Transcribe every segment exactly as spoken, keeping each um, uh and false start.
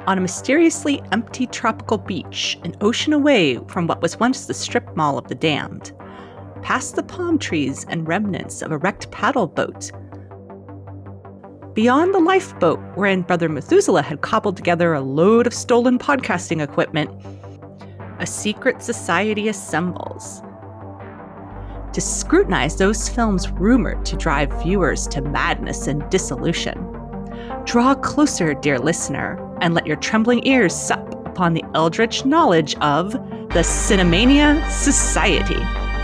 on a mysteriously empty tropical beach, an ocean away from what was once the strip mall of the damned, past the palm trees and remnants of a wrecked paddle boat. Beyond the lifeboat wherein Brother Methuselah had cobbled together a load of stolen podcasting equipment, a secret society assembles to scrutinize those films rumored to drive viewers to madness and dissolution. Draw closer, dear listener, and let your trembling ears sup upon the eldritch knowledge of the Cinemania Society.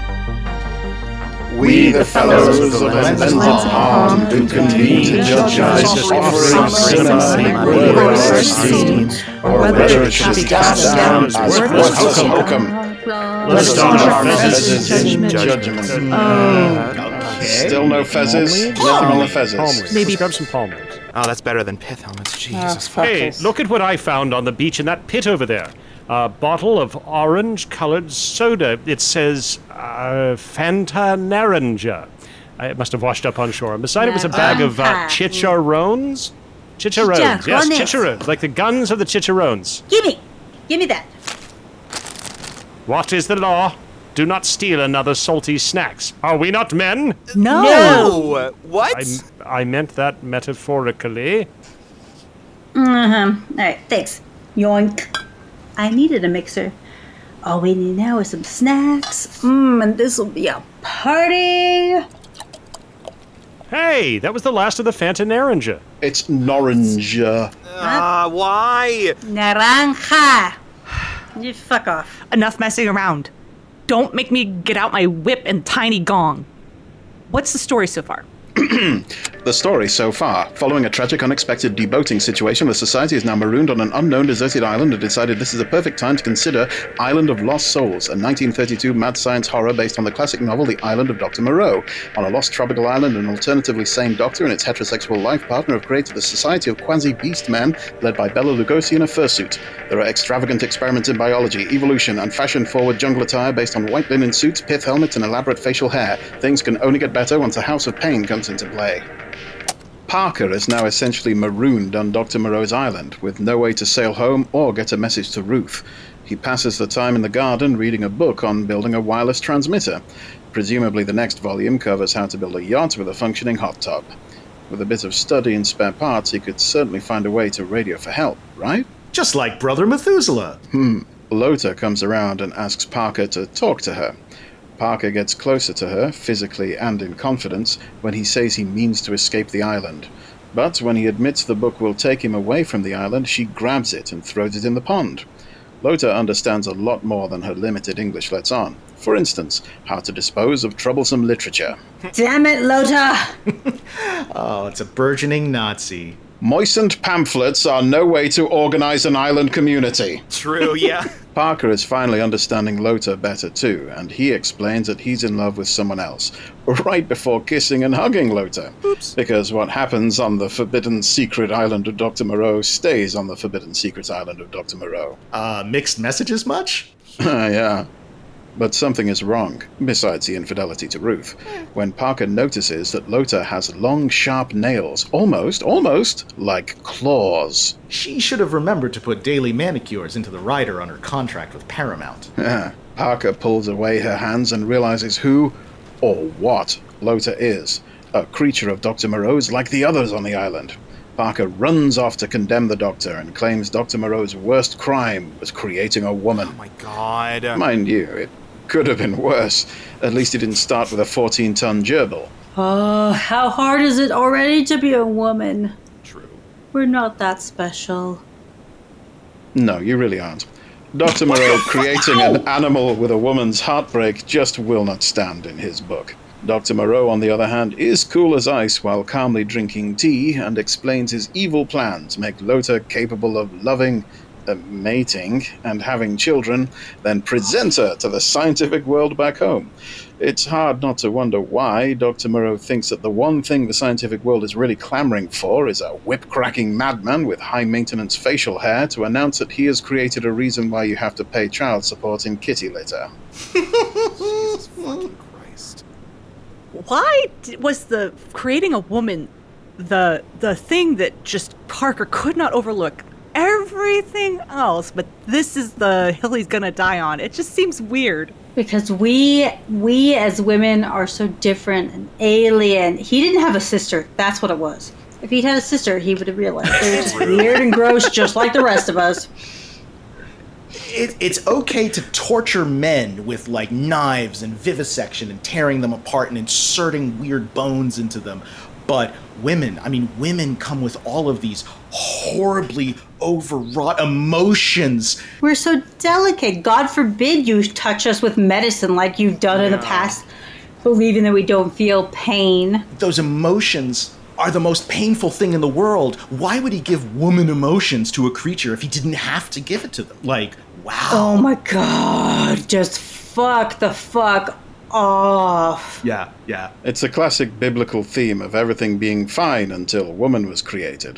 We, the fellows of the Lens of Harm, do convene to judge the offering of cinema worthy of our esteem, or whether it should be cast down as worthless hokum. Let's don our fezzes in judgment. Oh. Okay. Still no fezzes? Nothing on the fezzes. Palm Maybe- Let's grab some palm leaves. Oh, that's better than pith helmets. Jesus. Hey, look at what I found on the beach in that pit over there. A bottle of orange-colored soda. It says uh, Fanta Naranja. Uh, It must have washed up on shore. And beside it was a bag of uh, Naranja. chicharrones. Chicharrones, yes, Chicharrones. chicharrones, like the guns of the chicharrones. Give me! Give me that! What is the law? Do not steal another salty snacks. Are we not men? No! No! What? I, I meant that metaphorically. Uh-huh. Alright, thanks. Yoink. I needed a mixer. All we need now is some snacks. Mmm, and this'll be a party! Hey, that was the last of the Fanta Naranja. It's Noranja. Ah, why? Naranja! You fuck off. Enough messing around. Don't make me get out my whip and tiny gong. What's the story so far? The story so far. Following a tragic, unexpected deboating situation, the society is now marooned on an unknown deserted island and decided this is a perfect time to consider Island of Lost Souls, a nineteen thirty-two mad science horror based on the classic novel The Island of Doctor Moreau. On a lost tropical island, an alternatively sane doctor and its heterosexual life partner have created the Society of Quasi-Beast Men, led by Bela Lugosi in a fursuit. There are extravagant experiments in biology, evolution, and fashion-forward jungle attire based on white linen suits, pith helmets, and elaborate facial hair. Things can only get better once a House of Pain comes into play. Parker is now essentially marooned on Doctor Moreau's island, with no way to sail home or get a message to Ruth. He passes the time in the garden reading a book on building a wireless transmitter. Presumably the next volume covers how to build a yacht with a functioning hot tub. With a bit of study and spare parts, he could certainly find a way to radio for help, right? Just like Brother Methuselah. Hmm. Lota comes around and asks Parker to talk to her. Parker gets closer to her, physically and in confidence, when he says he means to escape the island. But when he admits the book will take him away from the island, she grabs it and throws it in the pond. Lota understands a lot more than her limited English lets on. For instance, how to dispose of troublesome literature. Damn it, Lota! Oh, it's a burgeoning Nazi. Moistened pamphlets are no way to organize an island community. True, yeah. Parker is finally understanding Lota better too, and he explains that he's in love with someone else, right before kissing and hugging Lota. Oops. Because what happens on the Forbidden Secret Island of Doctor Moreau stays on the Forbidden Secret Island of Doctor Moreau. Uh, mixed messages much? Yeah. But something is wrong, besides the infidelity to Ruth, when Parker notices that Lota has long, sharp nails, almost, almost, like claws. She should have remembered to put daily manicures into the rider on her contract with Paramount. Yeah. Parker pulls away her hands and realizes who, or what, Lota is. A creature of Doctor Moreau's like the others on the island. Parker runs off to condemn the Doctor and claims Doctor Moreau's worst crime was creating a woman. Oh my god. Mind you, it could have been worse. At least he didn't start with a fourteen-ton gerbil. Oh, how hard is it already to be a woman? True. We're not that special. No, you really aren't. Doctor Moreau creating an animal with a woman's heartbreak just will not stand in his book. Doctor Moreau, on the other hand, is cool as ice while calmly drinking tea and explains his evil plan to make Lota capable of loving, uh, mating, and having children, then present her to the scientific world back home. It's hard not to wonder why Doctor Moreau thinks that the one thing the scientific world is really clamoring for is a whip-cracking madman with high-maintenance facial hair to announce that he has created a reason why you have to pay child support in kitty litter. Jesus fucking Christ. Why d- was the creating a woman the the thing that just Parker could not overlook? Every everything else, but this is the hill he's gonna die on. It just seems weird. Because we we as women are so different and alien. He didn't have a sister. That's what it was. If he'd had a sister, he would have realized they were just weird and gross, just like the rest of us. It, it's okay to torture men with like knives and vivisection and tearing them apart and inserting weird bones into them. But women, I mean, women come with all of these horribly overwrought emotions. We're so delicate. God forbid you touch us with medicine like you've done yeah. in the past, believing that we don't feel pain. Those emotions are the most painful thing in the world. Why would he give woman emotions to a creature if he didn't have to give it to them? Like, wow. Oh my God. Just fuck the fuck off. Yeah, yeah. It's a classic biblical theme of everything being fine until woman was created.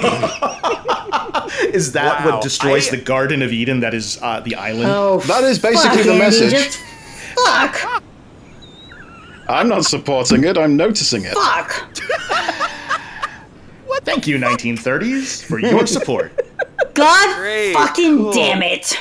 Is that Wow. what destroys I- the Garden of Eden that is uh, the island? Oh, That is basically fuck, the Andy, message. Just fuck. I'm not supporting it, I'm noticing it. Fuck. Thank you, nineteen thirties, for your support. God Great, fucking cool. damn it.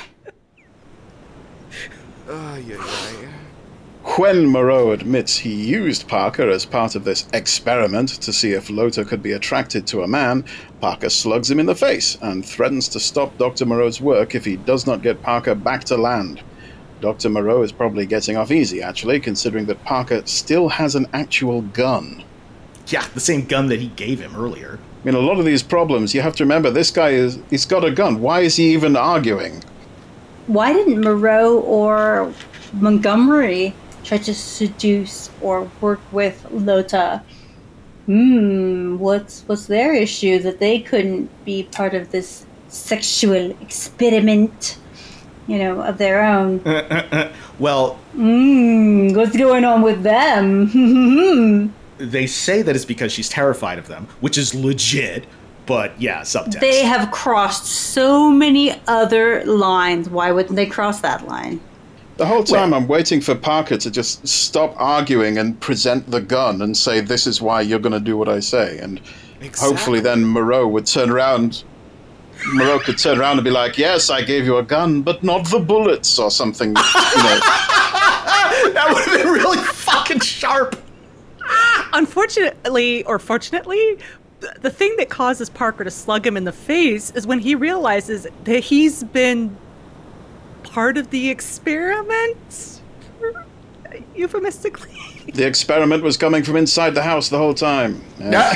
Ay, ay, ay. When Moreau admits he used Parker as part of this experiment to see if Lota could be attracted to a man, Parker slugs him in the face and threatens to stop Doctor Moreau's work if he does not get Parker back to land. Doctor Moreau is probably getting off easy, actually, considering that Parker still has an actual gun. Yeah, the same gun that he gave him earlier. I mean, a lot of these problems, you have to remember, this guy is, he's got a gun. Why is he even arguing? Why didn't Moreau or Montgomery try to seduce or work with Lota? Hmm, what's what's their issue that they couldn't be part of this sexual experiment, you know, of their own? Well, Hmm, what's going on with them? they say that it's because she's terrified of them, which is legit, but yeah, subtext. They have crossed so many other lines. Why wouldn't they cross that line? The whole time I'm waiting for Parker to just stop arguing and present the gun and say, this is why you're going to do what I say. And Exactly. hopefully then Moreau would turn around. Moreau could turn around and be like, yes, I gave you a gun, but not the bullets or something. You know. That would have been really fucking sharp. Unfortunately, or fortunately, th- the thing that causes Parker to slug him in the face is when he realizes that he's been part of the experiment, euphemistically. The experiment was coming from inside the house the whole time. Yeah.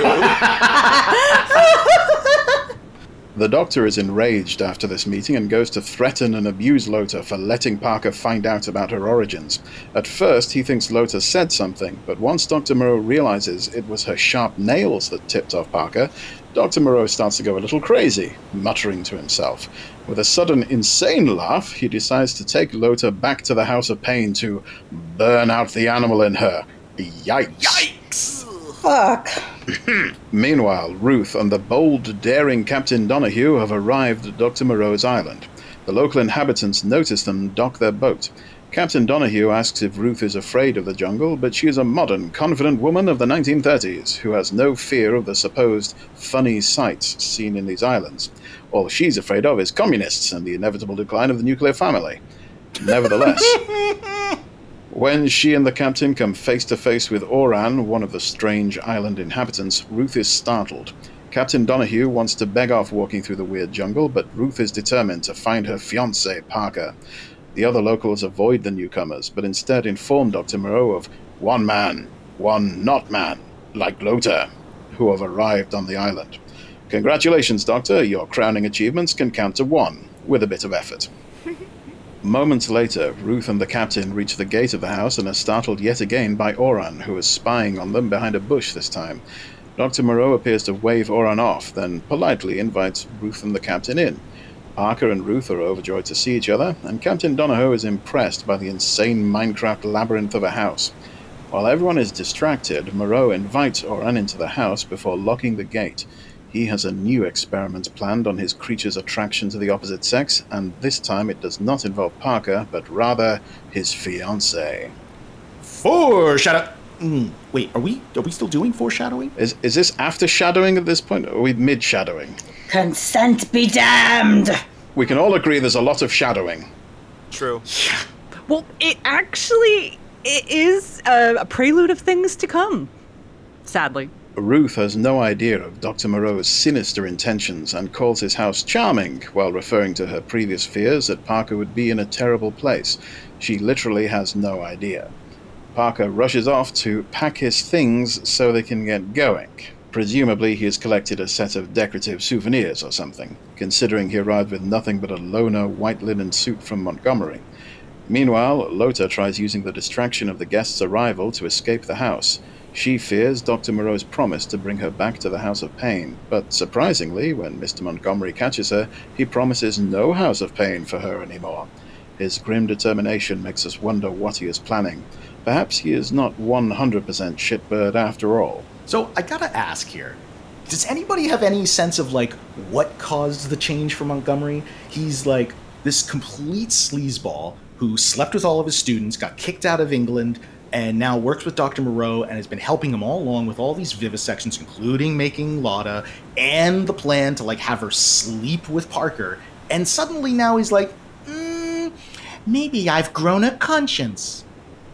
The Doctor is enraged after this meeting and goes to threaten and abuse Lota for letting Parker find out about her origins. At first, he thinks Lota said something, but once Doctor Moreau realizes it was her sharp nails that tipped off Parker, Doctor Moreau starts to go a little crazy, muttering to himself. With a sudden insane laugh, he decides to take Lota back to the House of Pain to burn out the animal in her. Yikes! Yikes! Fuck. Meanwhile, Ruth and the bold, daring Captain Donahue have arrived at Doctor Moreau's island. The local inhabitants notice them dock their boat. Captain Donahue asks if Ruth is afraid of the jungle, but she is a modern, confident woman of the nineteen thirties who has no fear of the supposed funny sights seen in these islands. All she's afraid of is communists and the inevitable decline of the nuclear family. Nevertheless, when she and the captain come face to face with Oran, one of the strange island inhabitants, Ruth is startled. Captain Donahue wants to beg off walking through the weird jungle, but Ruth is determined to find her fiancé, Parker. The other locals avoid the newcomers, but instead inform Doctor Moreau of one man, one not man, like Lota, who have arrived on the island. Congratulations, Doctor, your crowning achievements can count to one, with a bit of effort. Moments later, Ruth and the captain reach the gate of the house and are startled yet again by Oran, who is spying on them behind a bush this time. Doctor Moreau appears to wave Oran off, then politely invites Ruth and the captain in. Parker and Ruth are overjoyed to see each other, and Captain Donahoe is impressed by the insane Minecraft labyrinth of a house. While everyone is distracted, Moreau invites Oran into the house before locking the gate. He has a new experiment planned on his creature's attraction to the opposite sex, and this time it does not involve Parker, but rather his fiancée. Foreshadow. Mm, wait, are we are we still doing foreshadowing? Is is this after shadowing at this point, or are we mid-shadowing? Consent be damned! We can all agree there's a lot of shadowing. True. Well, it actually it is a, a prelude of things to come, sadly. Ruth has no idea of Doctor Moreau's sinister intentions and calls his house charming while referring to her previous fears that Parker would be in a terrible place. She literally has no idea. Parker rushes off to pack his things so they can get going. Presumably he has collected a set of decorative souvenirs or something, considering he arrived with nothing but a loner white linen suit from Montgomery. Meanwhile, Lota tries using the distraction of the guest's arrival to escape the house. She fears Doctor Moreau's promise to bring her back to the House of Pain, but surprisingly, when Mister Montgomery catches her, he promises no House of Pain for her anymore. His grim determination makes us wonder what he is planning. Perhaps he is not one hundred percent shitbird after all. So I gotta ask here, does anybody have any sense of, like, what caused the change for Montgomery? He's, like, this complete sleazeball who slept with all of his students, got kicked out of England, and now works with Doctor Moreau and has been helping him all along with all these vivisections, including making Lotta, and the plan to, like, have her sleep with Parker. And suddenly now he's like, mm, maybe I've grown a conscience.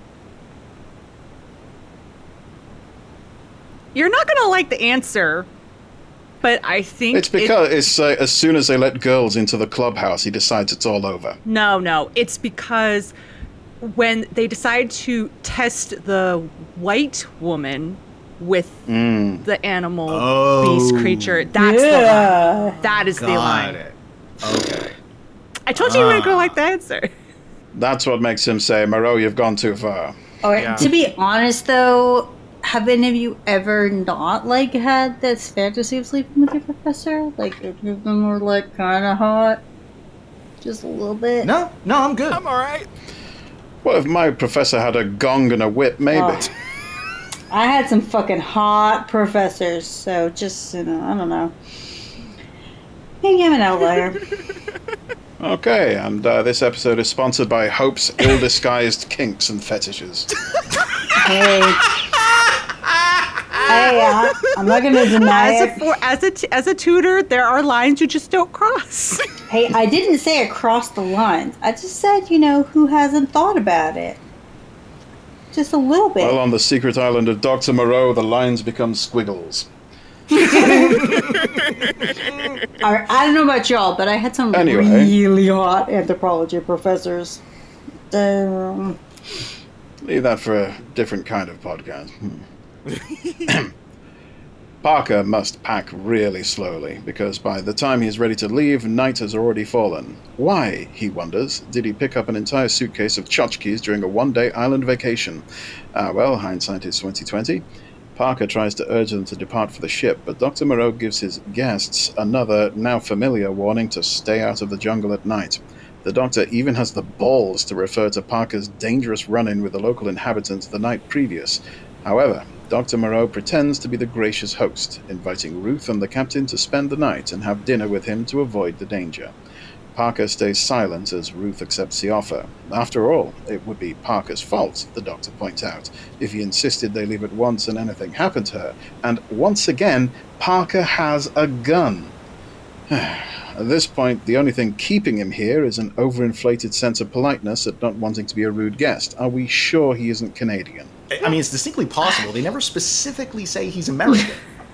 You're not going to like the answer, but I think It's because it, it's uh, as soon as they let girls into the clubhouse, he decides it's all over. No, no. It's because when they decide to test the white woman with Mm. the animal Oh. beast creature, that's the Yeah. line. That is the Got line. it. Okay. I told you you weren't Ah. going to like the answer. That's what makes him say, Moreau, you've gone too far. All right. Yeah. To be honest, though, have any of you ever not like had this fantasy of sleeping with your professor? Like, if you of them were like kind of hot, just a little bit. No, no, I'm good. I'm alright. What if my professor had a gong and a whip, maybe? Oh. I had some fucking hot professors, so just you know, I don't know. Maybe I'm an outlier. Okay, and uh, this episode is sponsored by Hope's ill-disguised kinks and fetishes. Hey. Hey, I, I'm not gonna deny As a, it. for, as, a t- as a tutor, there are lines you just don't cross. Hey, I didn't say across the lines. I just said, you know, who hasn't thought about it? Just a little bit. Well, on the secret island of Doctor Moreau, the lines become squiggles. All right, I don't know about y'all, but I had some Anyway. really hot anthropology professors. Um, Leave that for a different kind of podcast. Hmm. Parker must pack really slowly, because by the time he's ready to leave, night has already fallen. Why, he wonders, did he pick up an entire suitcase of tchotchkes during a one-day island vacation? Ah, well, hindsight is twenty twenty. Parker tries to urge them to depart for the ship, but Doctor Moreau gives his guests another, now familiar, warning to stay out of the jungle at night. The Doctor even has the balls to refer to Parker's dangerous run-in with the local inhabitants the night previous. However, Doctor Moreau pretends to be the gracious host, inviting Ruth and the captain to spend the night and have dinner with him to avoid the danger. Parker stays silent as Ruth accepts the offer. After all, it would be Parker's fault, the Doctor points out, if he insisted they leave at once and anything happened to her. And once again, Parker has a gun. At this point, the only thing keeping him here is an overinflated sense of politeness at not wanting to be a rude guest. Are we sure he isn't Canadian? I mean, it's distinctly possible. They never specifically say he's American.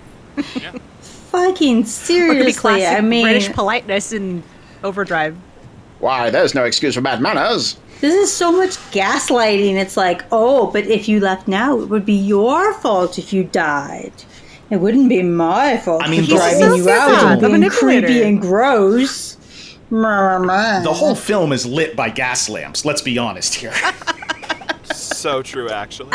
fucking Or could be seriously, classic I mean, British politeness in overdrive. Why, there's no excuse for bad manners. this is so much gaslighting. It's like, oh, but if you left now, it would be your fault if you died. It wouldn't be my fault I mean, for the driving whole you out film- and The being manipulator. creepy and gross. The whole film is lit by gas lamps, let's be honest here. So true, actually.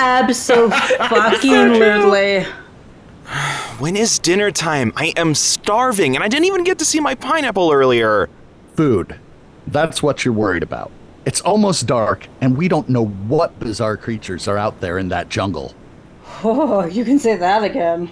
Abso-fucking-lutely. When is dinner time? I am starving, and I didn't even get to see my pineapple earlier. Food. That's what you're worried about. It's almost dark, and we don't know what bizarre creatures are out there in that jungle. Oh, you can say that again.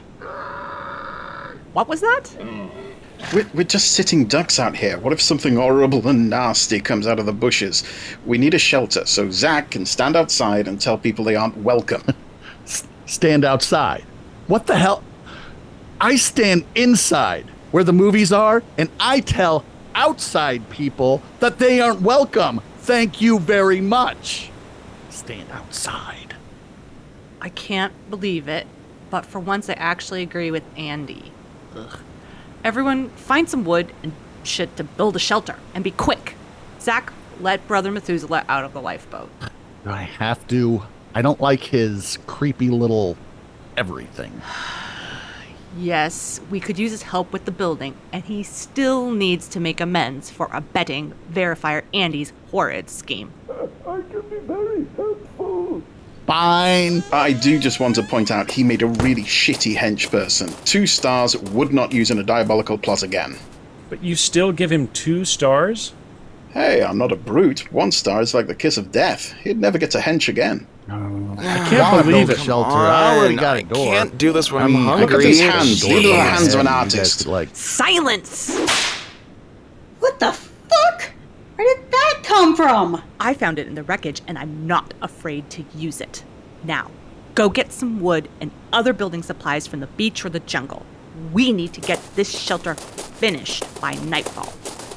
What was that? We're, we're just sitting ducks out here. What if something horrible and nasty comes out of the bushes? We need a shelter, so Zach can stand outside and tell people they aren't welcome. S- stand outside. What the hell? I stand inside. where the movies are, and I tell outside people that they aren't welcome. Thank you very much. Stand outside. I can't believe it, but for once I actually agree with Andy. Ugh. Everyone, find some wood and shit to build a shelter, and be quick. Zach, let Brother Methuselah out of the lifeboat. Do I have to? I don't like his creepy little everything. Yes, we could use his help with the building, and he still needs to make amends for abetting Verifier Andy's horrid scheme. I can be very helpful. Fine. I do just want to point out he made a really shitty hench person. Two stars, would not use in a diabolical plot again. But you still give him two stars? Hey, I'm not a brute. One star is like the kiss of death. He'd never get to hench again. I can't believe it. Shelter. Come I already on, got a I door. can't do this when I I'm mean, hungry. Look at his hands. Door Look at the by hands of an head, you artist. guys, Like, Silence! What the fuck? Where did that come from? I found it in the wreckage, and I'm not afraid to use it. Now, go get some wood and other building supplies from the beach or the jungle. We need to get this shelter finished by nightfall.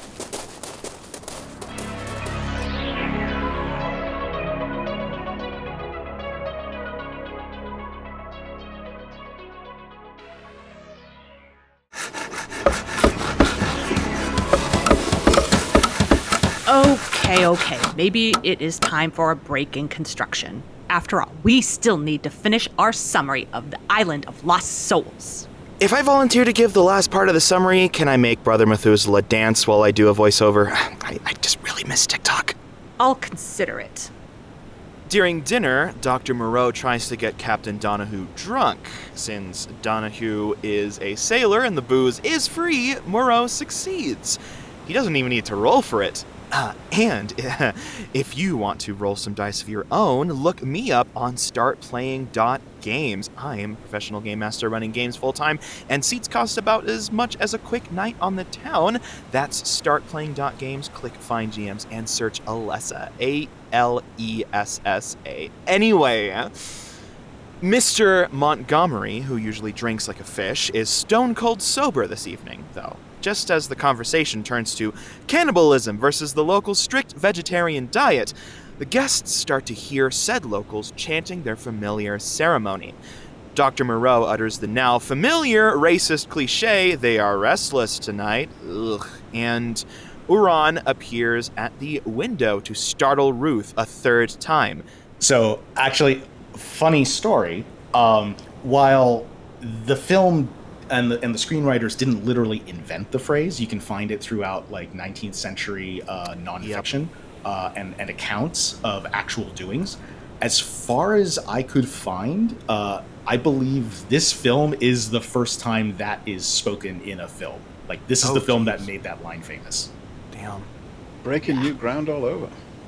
Okay, okay. Maybe it is time for a break in construction. After all, we still need to finish our summary of the Island of Lost Souls. If I volunteer to give the last part of the summary, can I make Brother Methuselah dance while I do a voiceover? I, I just really miss TikTok. I'll consider it. During dinner, Doctor Moreau tries to get Captain Donahue drunk. Since Donahue is a sailor and the booze is free, Moreau succeeds. He doesn't even need to roll for it. Uh, and uh, if you want to roll some dice of your own, look me up on start playing dot games. I am a professional game master running games full-time, and seats cost about as much as a quick night on the town. That's start playing dot games. Click Find G Ms and search Alessa. A L E S S A. Anyway, Mister Montgomery, who usually drinks like a fish, is stone cold sober this evening, though. Just as the conversation turns to cannibalism versus the local strict vegetarian diet, the guests start to hear said locals chanting their familiar ceremony. Doctor Moreau utters the now familiar racist cliche, "They are restless tonight," ugh, and Uran appears at the window to startle Ruth a third time. So, actually, funny story. Um, while the film and the, and the screenwriters didn't literally invent the phrase, you can find it throughout like nineteenth century uh, nonfiction yep. uh, and, and accounts of actual doings. As far as I could find, uh, I believe this film is the first time that is spoken in a film. Like, this is oh, the film geez. that made that line famous. Damn. Breaking new ground all over.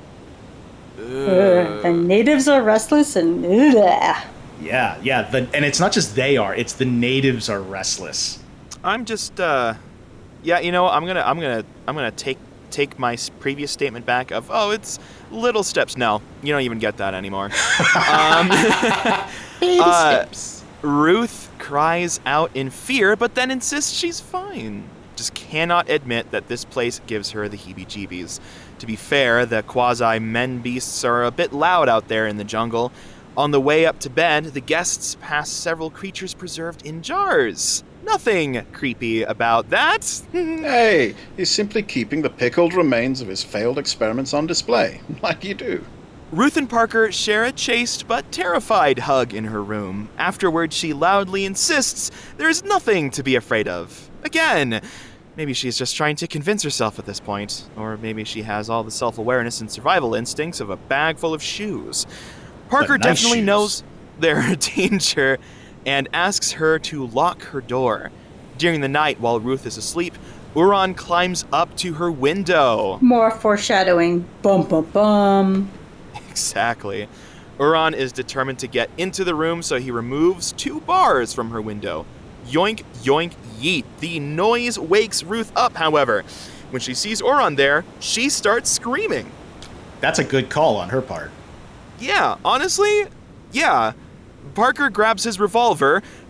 Uh, the natives are restless and... Uh, Yeah, yeah, the, and it's not just they are; it's the natives are restless. I'm just, uh, yeah, you know, I'm gonna, I'm gonna, I'm gonna take take my previous statement back of, oh, it's little steps. No, you don't even get that anymore. um, Baby uh, steps. Ruth cries out in fear, but then insists she's fine. Just cannot admit that this place gives her the heebie-jeebies. To be fair, the quasi-men beasts are a bit loud out there in the jungle. On the way up to bed, the guests pass several creatures preserved in jars. Nothing creepy about that. Hey, he's simply keeping the pickled remains of his failed experiments on display, like you do. Ruth and Parker share a chaste but terrified hug in her room. Afterward, she loudly insists there is nothing to be afraid of. Again, maybe she's just trying to convince herself at this point. Or maybe she has all the self-awareness and survival instincts of a bag full of shoes. Parker nice definitely shoes. knows their danger and asks her to lock her door. During the night, while Ruth is asleep, Uran climbs up to her window. More foreshadowing. Bum, bum, bum. Exactly. Uran is determined to get into the room, so he removes two bars from her window. Yoink, yoink, yeet. The noise wakes Ruth up, however. When she sees Uran there, she starts screaming. That's a good call on her part. Yeah, honestly, yeah. Parker grabs his revolver,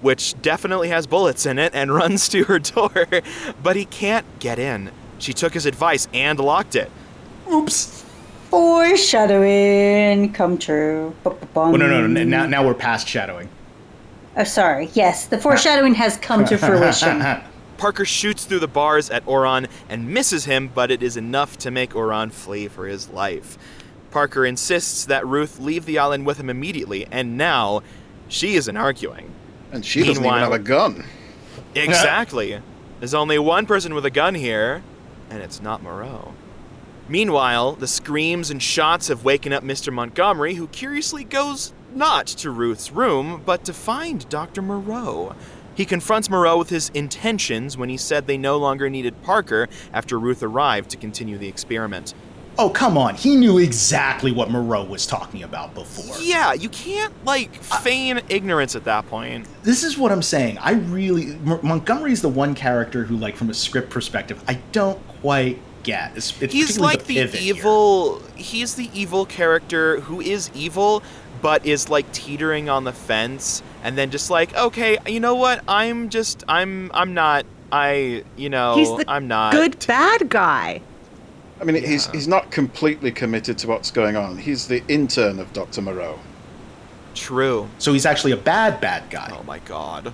which definitely has bullets in it, and runs to her door, but he can't get in. She took his advice and locked it. Oops. Foreshadowing come true. Oh, no, no, no. Now, now we're past shadowing. Oh, sorry. Yes, the foreshadowing has come to fruition. Parker shoots through the bars at Oron and misses him, but it is enough to make Oron flee for his life. Parker insists that Ruth leave the island with him immediately, and now she isn't arguing. And she doesn't even have a gun. Exactly. There's only one person with a gun here, and it's not Moreau. Meanwhile, the screams and shots have waken up Mister Montgomery, who curiously goes not to Ruth's room, but to find Doctor Moreau. He confronts Moreau with his intentions when he said they no longer needed Parker after Ruth arrived to continue the experiment. Oh, come on. He knew exactly what Moreau was talking about before. Yeah, you can't, like, feign uh, ignorance at that point. This is what I'm saying. I really... M- Montgomery's the one character who, like, from a script perspective, I don't quite get. It's, it's he's like the, the evil... Here. He's the evil character who is evil, but is, like, teetering on the fence, and then just like, okay, you know what? I'm just... I'm I'm not... I... You know... He's the I'm not... good bad guy. I mean, Yeah. he's he's not completely committed to what's going on. He's the intern of Doctor Moreau. True. So he's actually a bad, bad guy. Oh my god.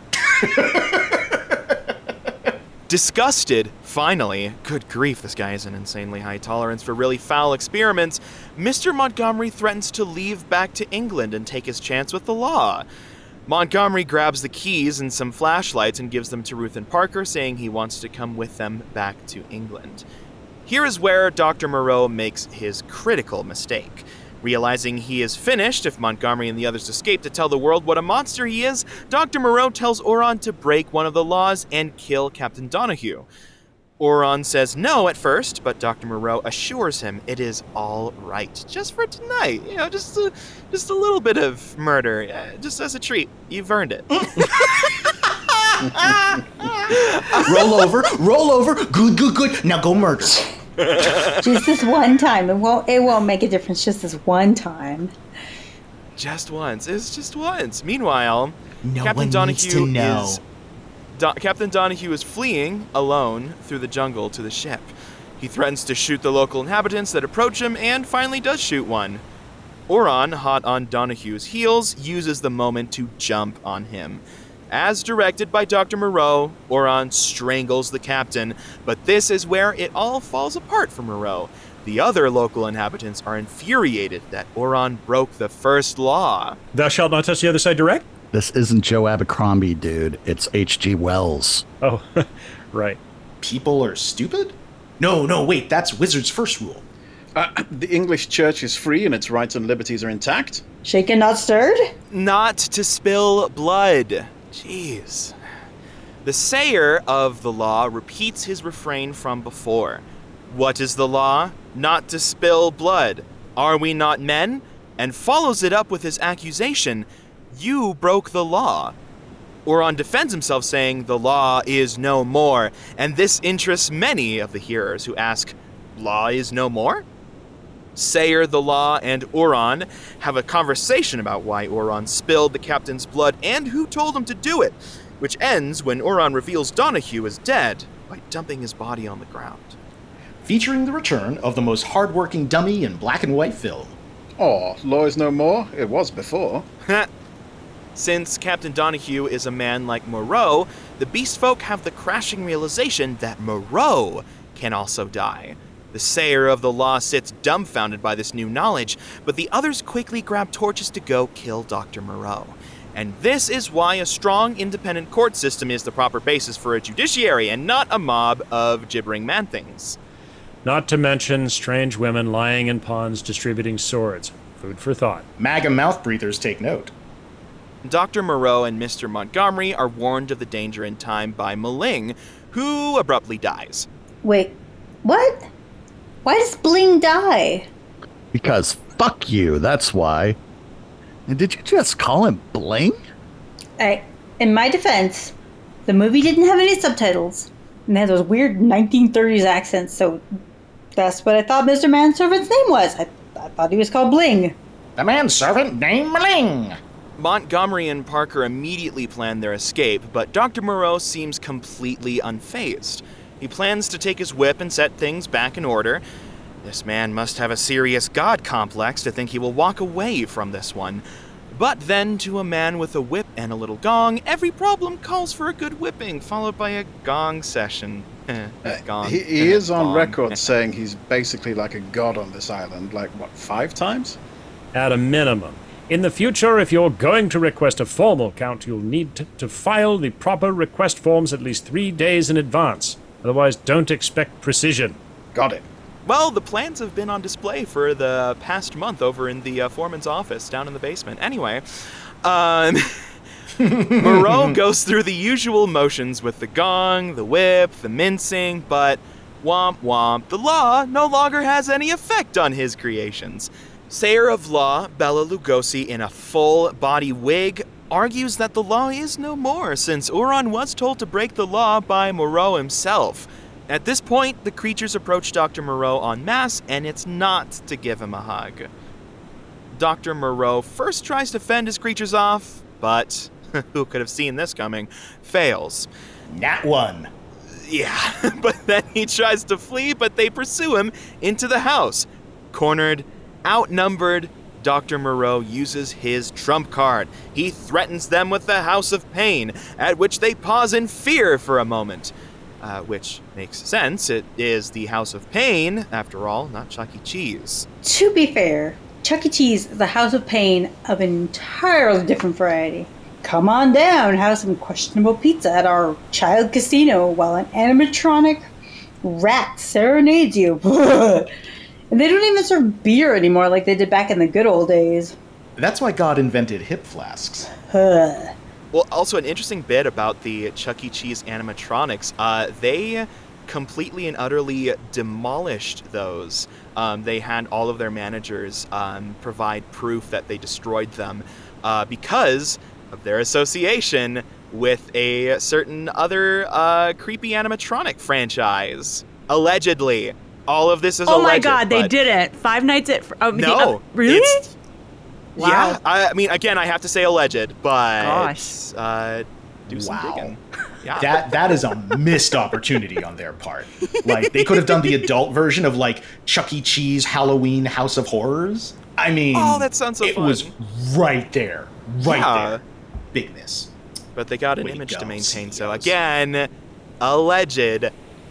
Disgusted, finally, good grief, this guy has an insanely high tolerance for really foul experiments, Mister Montgomery threatens to leave back to England and take his chance with the law. Montgomery grabs the keys and some flashlights and gives them to Ruth and Parker, saying he wants to come with them back to England. Here is where Doctor Moreau makes his critical mistake. Realizing he is finished if Montgomery and the others escape to tell the world what a monster he is, Doctor Moreau tells Oron to break one of the laws and kill Captain Donahue. Oron says no at first, but Doctor Moreau assures him it is all right. Just for tonight, you know, just a, just a little bit of murder, uh, just as a treat. You've earned it. Roll over, roll over, good, good, good. Now go murder. Just this one time. It won't it won't make a difference just this one time. Just once. It's just once. Meanwhile, No Captain one Donahue needs to know. is Do- Captain Donahue is fleeing alone through the jungle to the ship. He threatens to shoot the local inhabitants that approach him and finally does shoot one. Oron, hot on Donahue's heels, uses the moment to jump on him. As directed by Doctor Moreau, Oron strangles the captain, but this is where it all falls apart for Moreau. The other local inhabitants are infuriated that Oron broke the first law. Thou shalt not touch the other side direct? This isn't Joe Abercrombie, dude. It's H G Wells. Oh, right. People are stupid? No, no, wait, that's Wizard's first rule. Uh, the English church is free and its rights and liberties are intact. Shaken, not stirred? Not to spill blood. Jeez. The sayer of the law repeats his refrain from before. What is the law? Not to spill blood. Are we not men? And follows it up with his accusation, you broke the law. Oron defends himself saying the law is no more, and this interests many of the hearers who ask, law is no more? Sayer, the law, and Oron have a conversation about why Oron spilled the captain's blood and who told him to do it, which ends when Oron reveals Donahue is dead by dumping his body on the ground. Featuring the return of the most hardworking dummy in black and white film. Oh, law is no more? It was before. Since Captain Donahue is a man like Moreau, the Beast Folk have the crashing realization that Moreau can also die. The sayer of the law sits dumbfounded by this new knowledge, but the others quickly grab torches to go kill Doctor Moreau. And this is why a strong, independent court system is the proper basis for a judiciary and not a mob of gibbering man-things. Not to mention strange women lying in ponds distributing swords. Food for thought. MAGA mouth breathers take note. Doctor Moreau and Mister Montgomery are warned of the danger in time by Maling, who abruptly dies. Wait, what? Why does Bling die? Because fuck you, that's why. And did you just call him Bling? I, in my defense, the movie didn't have any subtitles. And they had those weird nineteen thirties accents, so that's what I thought Mister Manservant's name was. I, I thought he was called Bling. The manservant named Maling. Montgomery and Parker immediately plan their escape, but Doctor Moreau seems completely unfazed. He plans to take his whip and set things back in order. This man must have a serious god complex to think he will walk away from this one. But then, to a man with a whip and a little gong, every problem calls for a good whipping, followed by a gong session. Gong. Uh, he, he is on Gong. record saying he's basically like a god on this island, like, what, five times? At a minimum. In the future, if you're going to request a formal count, you'll need to, to file the proper request forms at least three days in advance. Otherwise, don't expect precision. Got it. Well, the plans have been on display for the past month over in the uh, foreman's office down in the basement. Anyway, um, Moreau goes through the usual motions with the gong, the whip, the mincing, but womp womp, the law no longer has any effect on his creations. Sayer of Law, Bela Lugosi, in a full-body wig, argues that the law is no more, since Uran was told to break the law by Moreau himself. At this point, the creatures approach Doctor Moreau en masse, and it's not to give him a hug. Doctor Moreau first tries to fend his creatures off, but who could have seen this coming? Fails. Nat one. Yeah, but then he tries to flee, but they pursue him into the house. Cornered, outnumbered, Doctor Moreau uses his trump card. He threatens them with the House of Pain, at which they pause in fear for a moment. Uh, which makes sense. It is the House of Pain, after all, not Chuck E. Cheese. To be fair, Chuck E. Cheese is a House of Pain of an entirely different variety. Come on down, have some questionable pizza at our child casino while an animatronic rat serenades you. And they don't even serve beer anymore like they did back in the good old days. That's why God invented hip flasks. Huh. Well, also an interesting bit about the Chuck E. Cheese animatronics, uh, they completely and utterly demolished those. Um, they had all of their managers um, provide proof that they destroyed them uh, because of their association with a certain other uh, creepy animatronic franchise. Allegedly. All of this is oh alleged. my god, they but- didn't. Five Nights at... Fr- um, the- No. uh, really? it's- Wow. Yeah, I, I mean, again, I have to say alleged, but Gosh. Uh, do some Wow. digging. Yeah. That that is a missed opportunity on their part. Like, they could have done the adult version of, like, Chuck E. Cheese Halloween House of Horrors. I mean, Oh, that sounds so it fun. was right there. Right Yeah. there. Big miss. But they got an Way to image to go, maintain, so C E Os. again, alleged.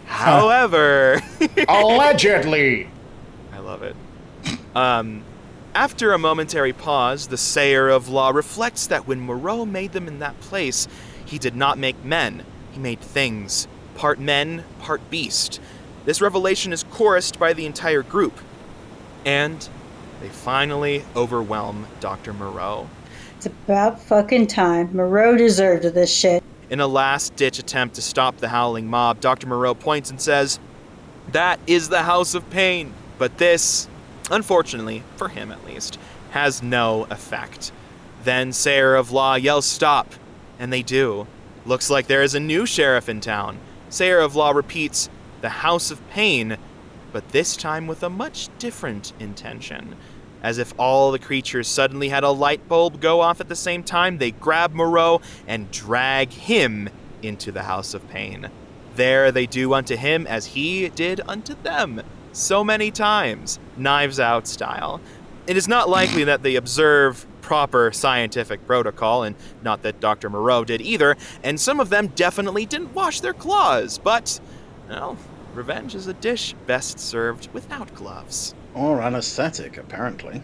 However, Allegedly. I love it. Um, after a momentary pause, the Sayer of Law reflects that when Moreau made them in that place, he did not make men. He made things, part men, part beast. This revelation is chorused by the entire group. And they finally overwhelm Doctor Moreau. It's about fucking time. Moreau deserved this shit. In a last-ditch attempt to stop the howling mob, Doctor Moreau points and says, "That is the House of Pain." But this, unfortunately, for him at least, has no effect. Then Sayer of Law yells stop, and they do. Looks like there is a new sheriff in town. Sayer of Law repeats, "The House of Pain," but this time with a much different intention. As if all the creatures suddenly had a light bulb go off at the same time, they grab Moreau and drag him into the House of Pain. There they do unto him as he did unto them, so many times, Knives Out style. It is not likely that they observe proper scientific protocol, and not that Doctor Moreau did either, and some of them definitely didn't wash their claws, but, well, revenge is a dish best served without gloves. Or anesthetic, apparently.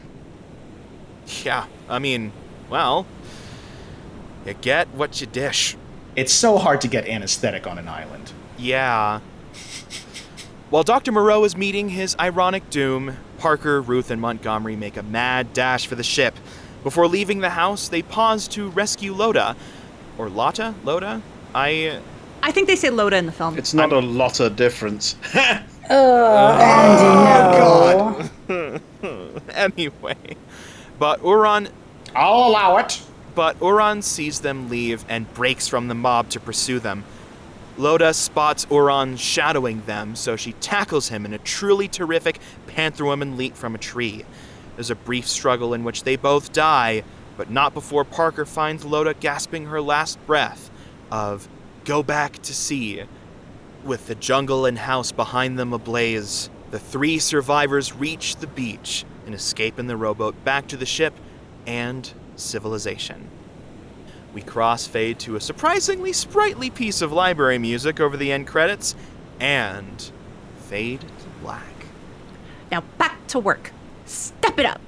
Yeah, I mean, well, you get what you dish. It's so hard to get anesthetic on an island. Yeah. While Doctor Moreau is meeting his ironic doom, Parker, Ruth, and Montgomery make a mad dash for the ship. Before leaving the house, they pause to rescue Loda. Or Lotta? Loda? I... I think they say Loda in the film. It's not a lot of difference. Oh, Andy, no. God. Anyway. But Uran... I'll allow it. But Uran sees them leave and breaks from the mob to pursue them. Loda spots Uran shadowing them, so she tackles him in a truly terrific Panther Woman leap from a tree. There's a brief struggle in which they both die, but not before Parker finds Loda gasping her last breath of "Go back to sea." With the jungle and house behind them ablaze, the three survivors reach the beach and escape in the rowboat back to the ship and civilization. We crossfade to a surprisingly sprightly piece of library music over the end credits and fade to black. Now back to work. Step it up.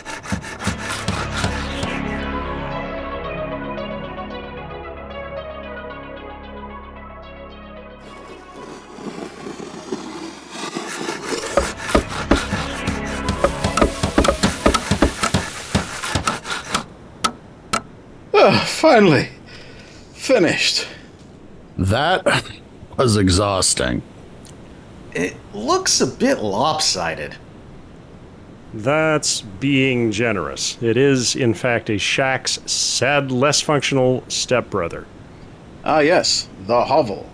Oh, finally. Finished. That was exhausting. It looks a bit lopsided. That's being generous. It is, in fact, a Shaq's sad, less functional stepbrother. Ah, yes, the hovel.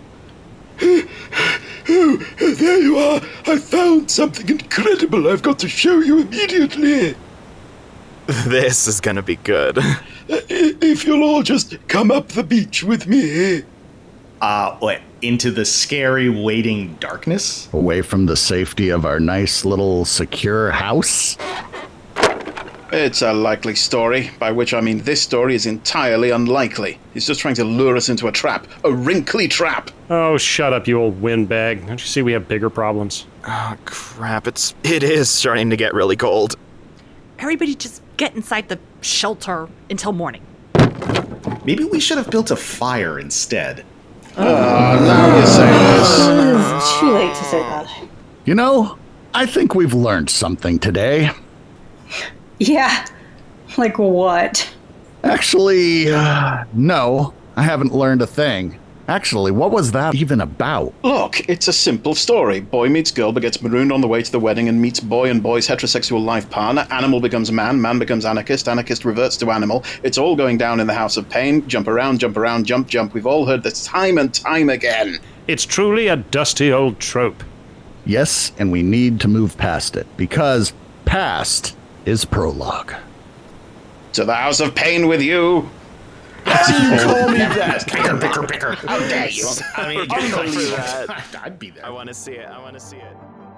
Oh, there you are. I found something incredible I've got to show you immediately. This is gonna be good. If you'll all just come up the beach with me. Uh, what? Into the scary, waiting darkness? Away from the safety of our nice little secure house? It's a likely story, by which I mean this story is entirely unlikely. He's just trying to lure us into a trap. A wrinkly trap! Oh, shut up, you old windbag. Don't you see we have bigger problems? Oh, crap. It's, it is starting to get really cold. Everybody just get inside the shelter until morning. Maybe we should have built a fire instead. Oh, now you say this. It's too late to say that. You know, I think we've learned something today. Yeah. Like what? Actually, uh, no, I haven't learned a thing. Actually, what was that even about? Look, it's a simple story. Boy meets girl but gets marooned on the way to the wedding and meets boy and boy's heterosexual life partner. Animal becomes man, man becomes anarchist, anarchist reverts to animal. It's all going down in the House of Pain. Jump around, jump around, jump, jump. We've all heard this time and time again. It's truly a dusty old trope. Yes, and we need to move past it, because past is prologue. To the House of Pain with you. Call me that. Bicker, bicker, bicker. How dare you? I mean, I'm not for that. I'd be there. I want to see it. I want to see it.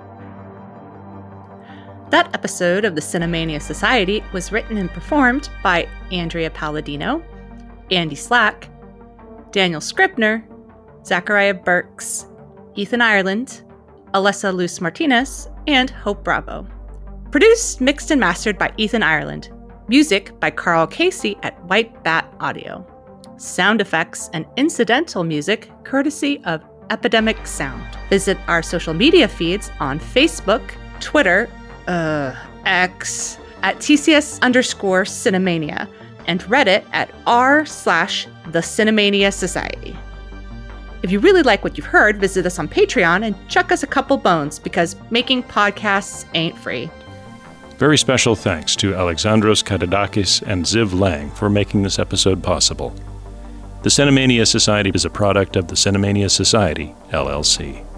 That episode of the Cinemania Society was written and performed by Andrea Palladino, Andy Slack, Daniel Scribner, Zachariah Burks, Ethan Ireland, Alessa Luce Martinez, and Hope Bravo. Produced, mixed, and mastered by Ethan Ireland. Music by Carl Casey at White Bat Audio. Sound effects and incidental music courtesy of Epidemic Sound. Visit our social media feeds on Facebook, Twitter, uh, X, at T C S underscore Cinemania, and Reddit at r slash the Cinemania Society. If you really like what you've heard, visit us on Patreon and chuck us a couple bones, because making podcasts ain't free. Very special thanks to Alexandros Katidakis and Ziv Lang for making this episode possible. The Cinemania Society is a product of the Cinemania Society, L L C.